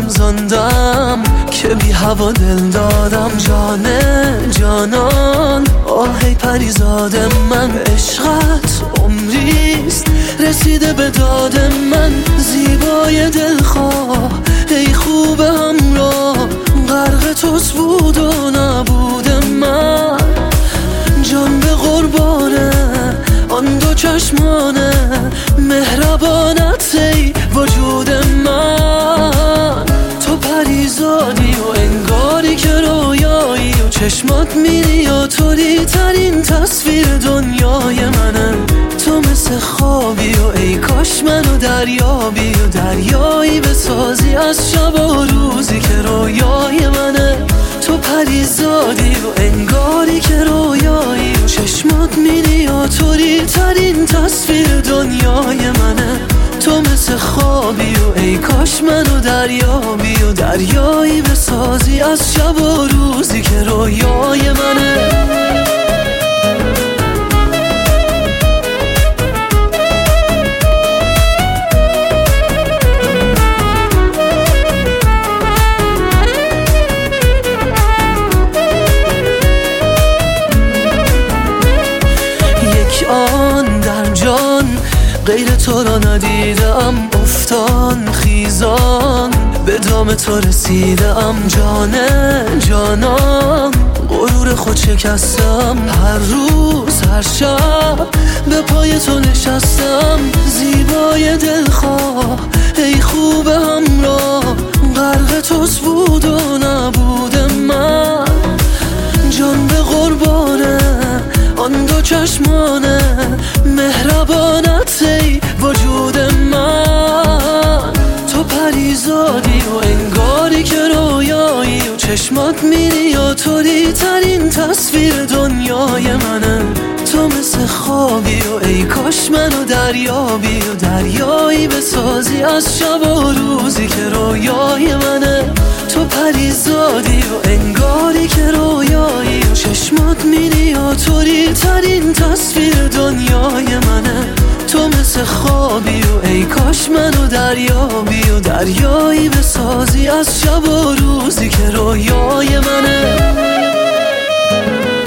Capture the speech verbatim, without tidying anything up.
زندم که بی هوا دل دادم. جانه جانان آهی پریزاد من، عشقت عمریست رسیده به داد من. زیبای دلخواه ای خوب همراه، غرق توست بود و نبود من. جان به قربانه آن دو چشمانه، مهربانت ای وجود من. تو پریزادی و انگاری که رویایی، و چشمات میری و طوری ترین تصویر دنیای منه. تو مثل خوابی و ای کاش منو دریابی، و دریایی بسازی از شب و روزی که رویای منه. تو پریزادی و انگاری که رویایی، و چشمات میری و طوری ترین تصویر دنیای منه. تو مثل خوابی و ای کاش منو دریابی، و دریایی بسازی از شب و روزی که رویای منه. آن در جان غیر تو را ندیدم، افتان خیزان به دام تو رسیدم. جانه جانان غرور خود شکستم، هر روز هر شب به پای تو نشستم. زیبای دلخواه ای خوب همراه، غرق توست بود و نبود من. جان به قربانه آن دو چشمانه، مهربانت ای وجود من. تو پریزادی و انگاری که رویایی، و چشمات میری و طوری ترین تصویر دنیای منه. تو مثل خوابی و ای کاش منو دریابی، و دریایی بسازی از شب و روزی که رویای منه. تو پریزادی و انگاری که رویایی، و چشمات میری و طوری ترین تصویر دنیای منه. تو مثل خوابی و ای کاش منو دریابی، و دریایی بسازی از شب و روزی که رویای منه.